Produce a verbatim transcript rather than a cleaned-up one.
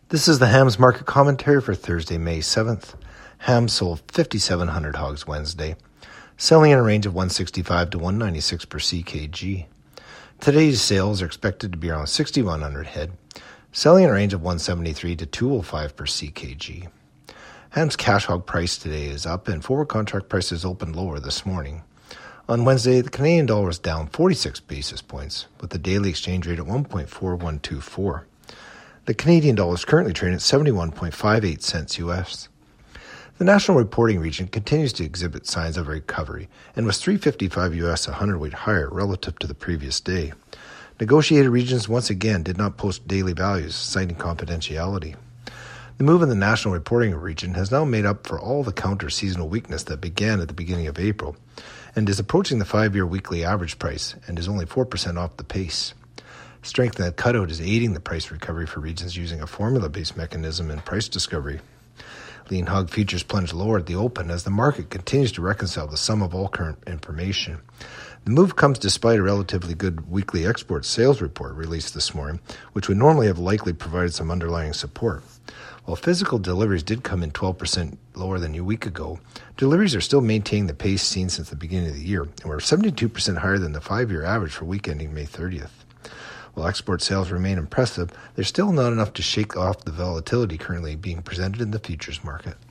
This is the hams market commentary for Thursday, May seventh. Hams sold fifty-seven hundred hogs Wednesday, selling in a range of one sixty-five to one ninety-six per C K G. Today's sales are expected to be around sixty-one hundred head, selling in a range of one seventy-three to two oh five per C K G. Hams cash hog price today is up and forward contract prices opened lower this morning. On Wednesday, the Canadian dollar was down forty-six basis points, with the daily exchange rate at one point four one two four. The Canadian dollar is currently trading at seventy-one point five eight cents U S. The national reporting region continues to exhibit signs of recovery and was three fifty-five U S a hundredweight higher relative to the previous day. Negotiated regions once again did not post daily values, citing confidentiality. The move in the national reporting region has now made up for all the counter-seasonal weakness that began at the beginning of April and is approaching the five-year weekly average price and is only four percent off the pace. Strength in that cutout is aiding the price recovery for regions using a formula-based mechanism in price discovery. Lean hog futures plunged lower at the open as the market continues to reconcile the sum of all current information. The move comes despite a relatively good weekly export sales report released this morning, which would normally have likely provided some underlying support. While physical deliveries did come in twelve percent lower than a week ago, deliveries are still maintaining the pace seen since the beginning of the year and were seventy-two percent higher than the five-year average for week ending May thirtieth. While export sales remain impressive, there's still not enough to shake off the volatility currently being presented in the futures market.